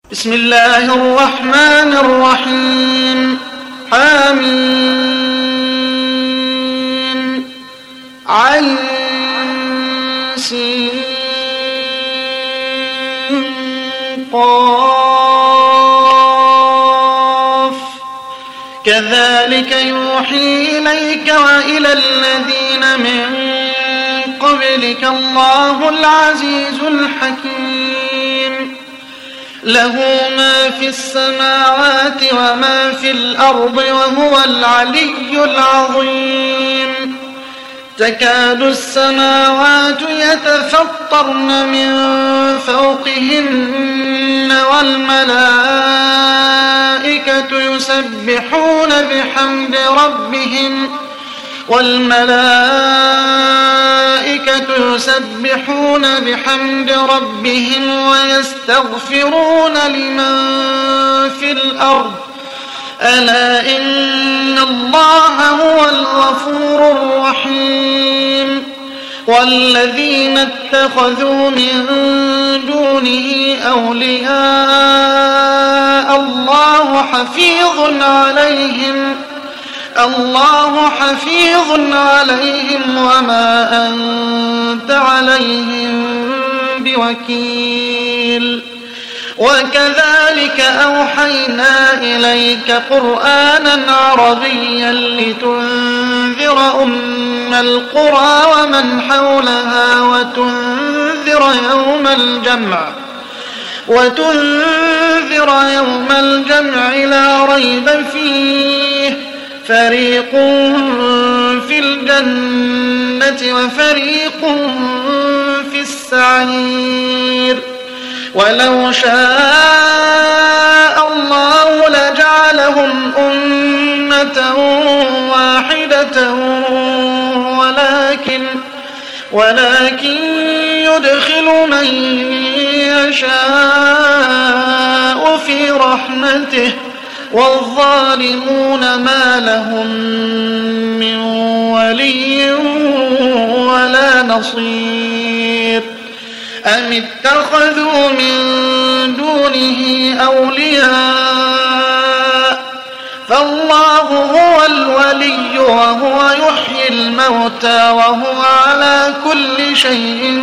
بسم الله الرحمن الرحيم. حميم عين سين قاف كذلك يوحي إليك وإلى الذين من قبلك الله العزيز الحكيم. له ما في السماوات وما في الأرض وهو العلي العظيم. تكاد السماوات يتفطرن من فوقهن والملائكة يسبحون بحمد ربهم ويستغفرون لمن في الأرض ألا إن الله هو الغفور الرحيم. والذين اتخذوا من دونه أولياء الله حفيظ عليهم وما أنت عليهم بوكيل. وكذلك أوحينا إليك قرآنا عربيا لتنذر أم القرى ومن حولها وتنذر يوم الجمع لا ريب فيه فريق في الجنة وفريق في السعير. ولو شاء الله لجعلهم أمة واحدة ولكن يدخل من يشاء في رحمته والظالمون ما لهم من ولي ولا نصير. أم اتخذوا من دونه أولياء فالله هو الولي وهو يحيي الموتى وهو على كل شيء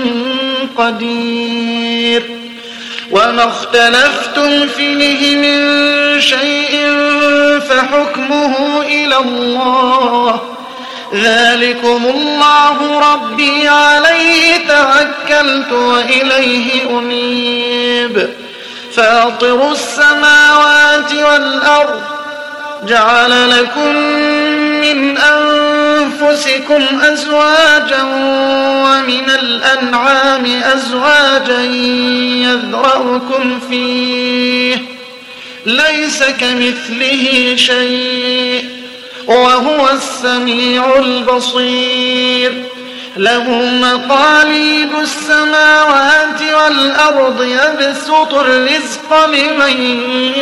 قدير. وما اختلفتم فيه من شيء فحكمه إلى الله ذلكم الله ربي عليه توكلت وإليه أنيب. فاطر السماوات والأرض جعل لكم من أنفسكم أزواجا ومن الأنعام أزواجا يذرأكم فيه ليس كمثله شيء وهو السميع البصير. له مقاليد السماوات والأرض يبسط الرزق لمن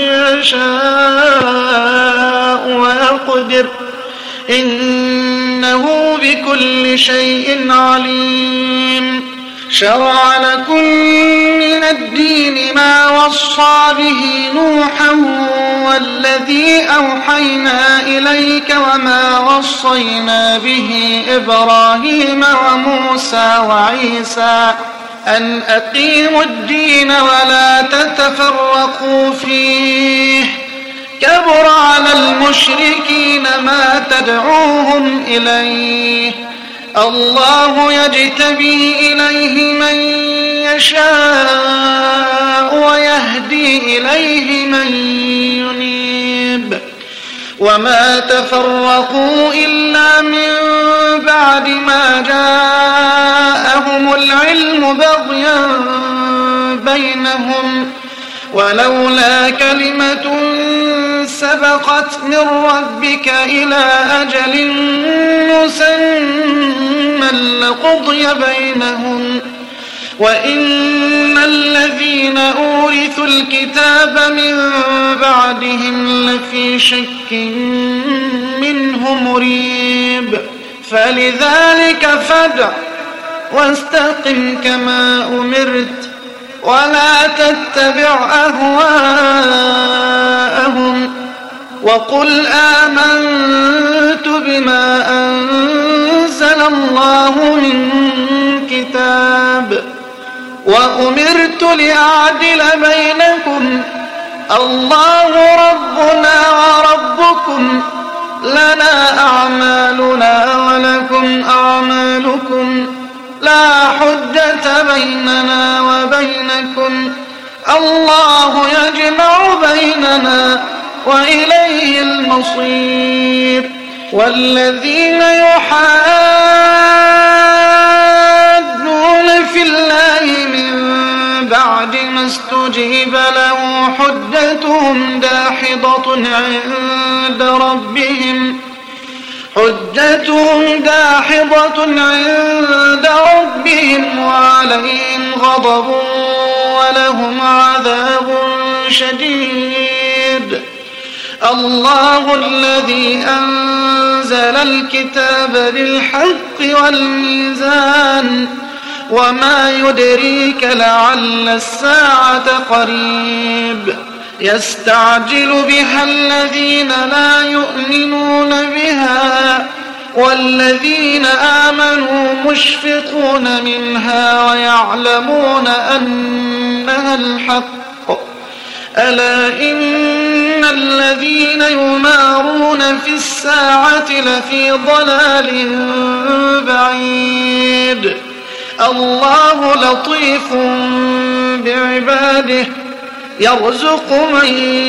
يشاء ويقدر إنه بكل شيء عليم. شرع لكم من الدين ما وصى به نوحا والذي أوحينا إليك وما وصينا به إبراهيم وموسى وعيسى أن أقيموا الدين ولا تتفرقوا فيه كبر على المشركين ما تدعوهم إليه. الله يجتبي إليه من يشاء ويهدي إليه من ينيب. وما تفرقوا إلا من بعد ما جاءهم العلم بغيا بينهم ولولا كلمة سبقت من ربك إلى أجل مسمى لقضي بينهم وإن الذين أورثوا الكتاب من بعدهم لفي شك منه مريب. فلذلك فادع واستقم كما أمرت ولا تتبع أهواءهم وقل آمنت بما أنزل الله من كتاب وأمرت لأعدل بينكم الله ربنا وربكم لنا أعمالنا ولكم أعمالكم لا حجة بيننا وبينكم الله يجمع بيننا وإليه المصير والذين يحادون في الله من بعد ما استجيب له حجتهم داحضة عند ربهم وعليهم غضب ولهم عذاب شديد الله الذي أنزل الكتاب بالحق والميزان وما يدريك لعل الساعة قريب يستعجل بها الذين لا يؤمنون بها والذين آمنوا مشفقون منها ويعلمون أنها الحق ألا إن الذين يمارون في الساعة لفي ضلال بعيد الله لطيف بعباده يرزق من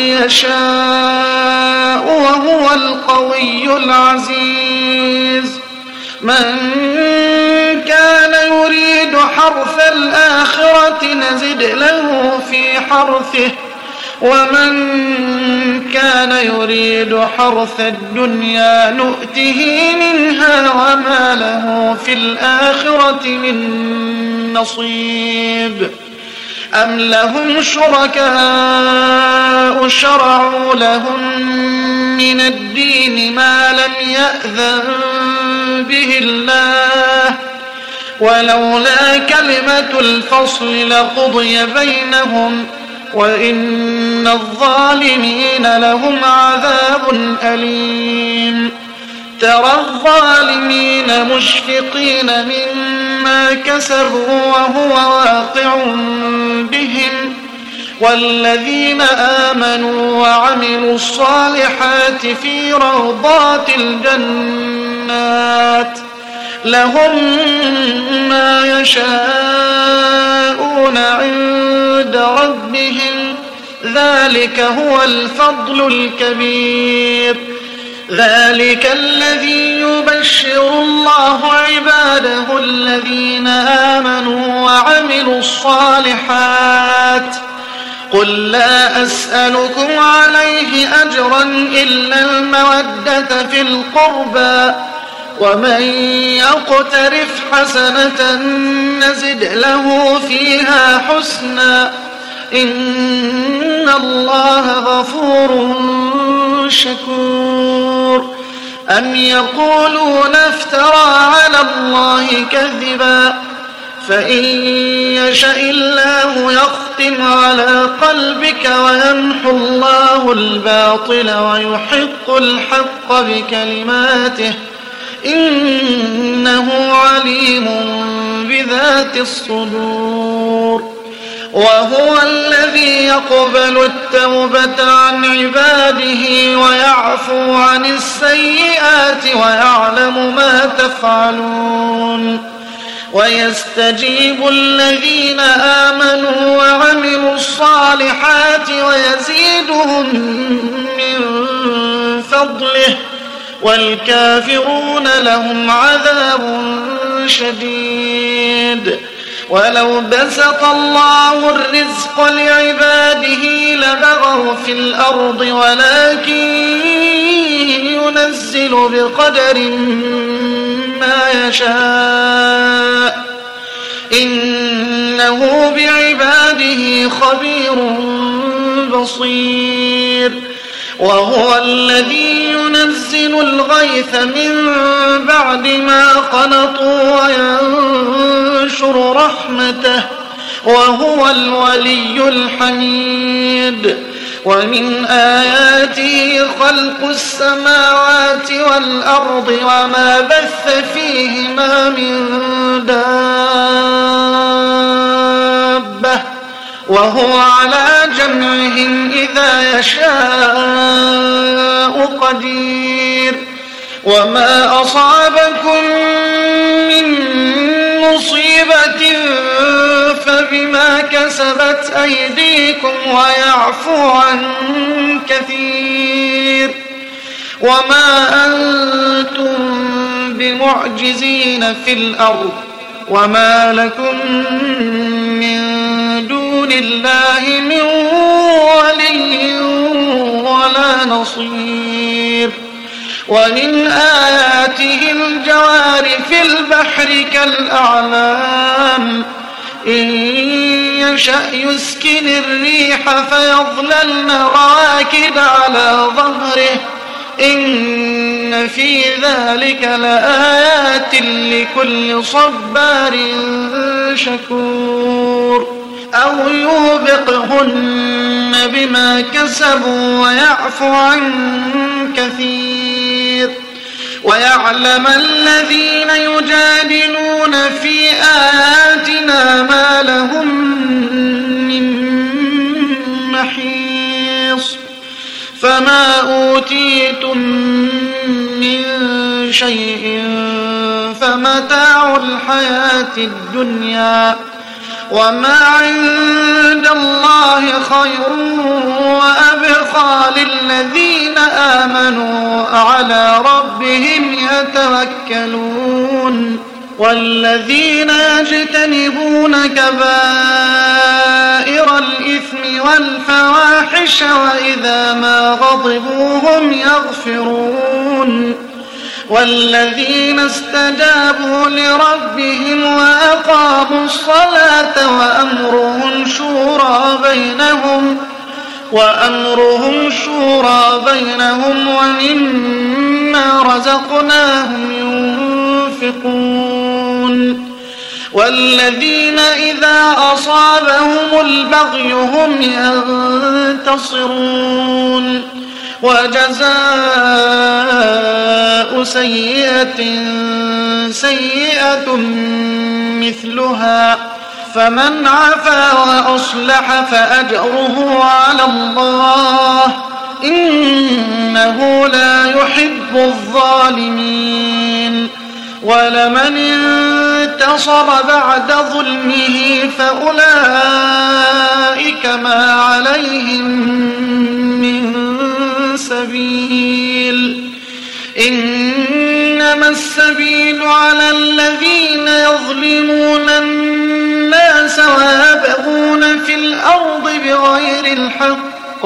يشاء وهو القوي العزيز من كان يريد حرث الآخرة نزد له في حرثه ومن كان يريد حرث الدنيا نؤته منها وما له في الآخرة من نصيب أم لهم شركاء شرعوا لهم من الدين ما لم يأذن به الله ولولا كلمة الفصل لقضي بينهم وإن الظالمين لهم عذاب أليم ترى الظالمين مشفقين مما كسبوا وهو واقع بهم والذين آمنوا وعملوا الصالحات في روضات الجنات لهم ما يشاءون عند ربهم ذلك هو الفضل الكبير ذلك الذي يبشر الله عباده الذين آمنوا وعملوا الصالحات قل لا أسألكم عليه أجرا إلا المودة في القربى ومن يقترف حسنة نزد له فيها حسنا إن الله غفور شكور أم يقولون افترى على الله كذبا فإن يشاء الله يختم على قلبك ويمحو الله الباطل ويحق الحق بكلماته إنه عليم بذات الصدور وهو الذي يقبل التوبة عن عباده ويعفو عن السيئات ويعلم ما تفعلون ويستجيب الذين آمنوا وعملوا الصالحات ويزيدهم من فضله والكافرون لهم عذاب شديد ولو بسط الله الرزق لعباده لبغوا في الأرض ولكن ينزل بقدر ما يشاء إنه بعباده خبير بصير وهو الذي ينزل الغيث من بعد ما قنطوا وينشر رحمته وهو الولي الحميد. ومن آياته خلق السماوات والأرض وما بث فيهما من دابة وهو على جمعهم إذا يشاء قدير. وما أصابكم من مصيبة فبما كسبت أيديكم ويعفو عن كثير. وما أنتم بمعجزين في الأرض وما لكم من دون الله من ولي ولا نصير. ومن آياته الجوار في البحر كالأعلام إن يشأ يسكن الريح فيظللن راكد على ظهره إن في ذلك لآيات لكل صبار شكور. أو يوبقهن بما كسبوا ويعفو عن كثير. ويعلم الذين يجادلون في آياتنا ما لهم من محيص. فما أوتيتم من شيء فمتاع الحياة الدنيا وما عند الله خير وأبقى للذين آمنوا على ربهم يتوكلون. والذين يجتنبون كبائر الإثم والفواحش وإذا ما غضبوا هم يغفرون. والذين استجابوا لربهم وأقاموا الصلاة وأمرهم شورى بينهم ومما رزقناهم ينفقون. والذين إذا أصابهم البغي هم ينتصرون. وجزاء سيئة مثلها فمن عفا وأصلح فأجره على الله إنه لا يحب الظالمين. ولمن انتصر بعد ظلمه فأولئك ما عليهم من سبيل. إنما السبيل على الذين يظلمون الناس ويبغون في الأرض بغير الحق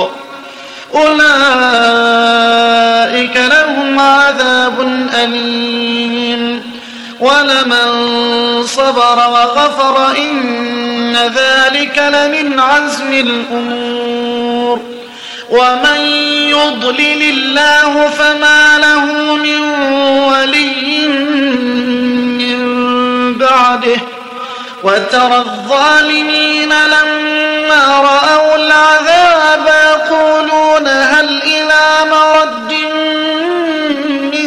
أولئك لهم عذاب أليم. ولمن صبر وغفر إن ذلك لمن عزم الأمور. ومن يضلل الله فما له من ولي من بعده. وترى الظالمين لما رأوا العذاب يقولون هل إلى مرد من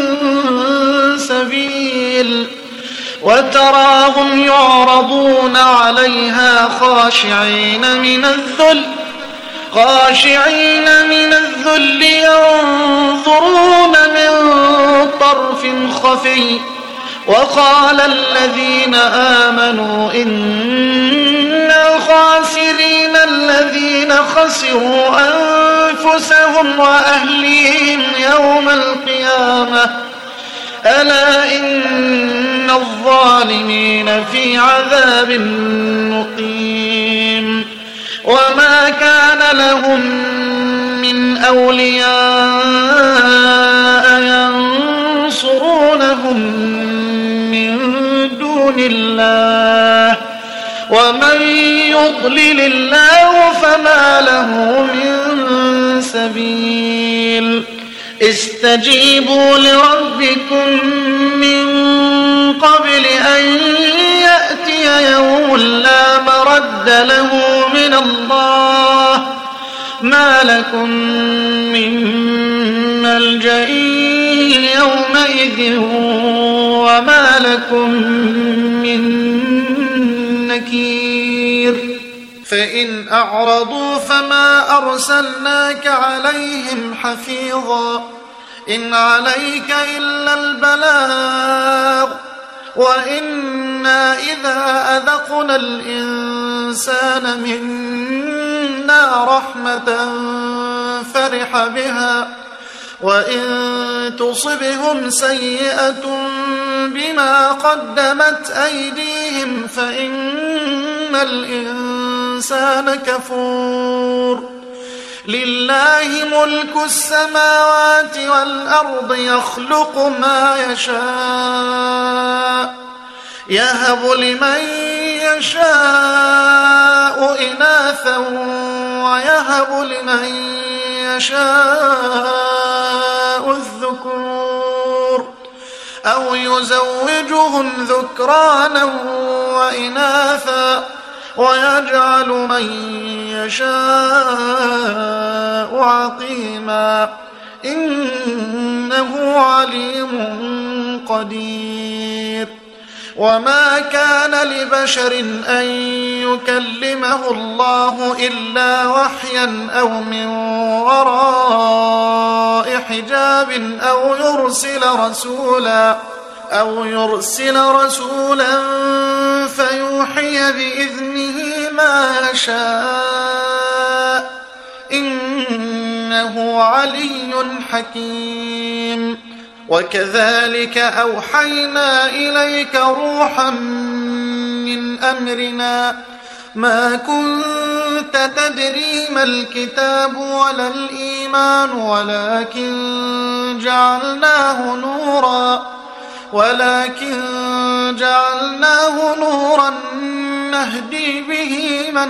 سبيل. وتراهم يعرضون عليها خاشعين من الذل ينظرون من طرف خفي. وقال الذين آمنوا إنا خاسرين الذين خسروا أنفسهم وأهليهم يوم القيامة ألا إن الظالمين في عذاب مقيم. وما كان لهم من أولياء ينصرونهم من دون الله ومن يضلل الله فما له من سبيل. استجيبوا لربكم من قبل أن يأتي يوم لا مرد مرد له من الله ما لكم من ملجأ يومئذ وما لكم من نكير فإن أعرضوا فما أرسلناك عليهم حفيظا إن عليك إلا البلاغ وإنا إذا أذقنا الإنسان منا رحمة فرح بها وإن تصبهم سيئة بما قدمت أيديهم فإن الإنسان كفور لله ملك السماوات والأرض يخلق ما يشاء يهب لمن يشاء إناثا ويهب لمن يشاء الذكور أو يزوجهم ذكرانا وإناثا ويجعل من يشاء عقيما إنه عليم قدير وما كان لبشر أن يكلمه الله إلا وحيا أو من وراء حجاب أو يرسل رسولا فيوحي بإذنه ما يشاء إنه علي حكيم وكذلك أوحينا إليك روحا من أمرنا ما كنت تدري ما الكتاب ولا الإيمان ولكن جعلناه نورا نهدي به من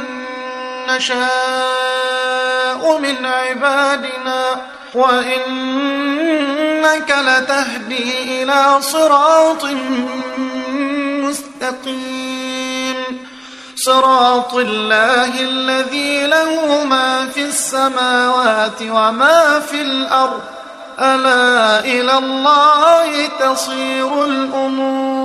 نشاء من عبادنا وإنك لتهدي إلى صراط مستقيم صراط الله الذي له ما في السماوات وما في الأرض ألا إلى الله تصير الأمور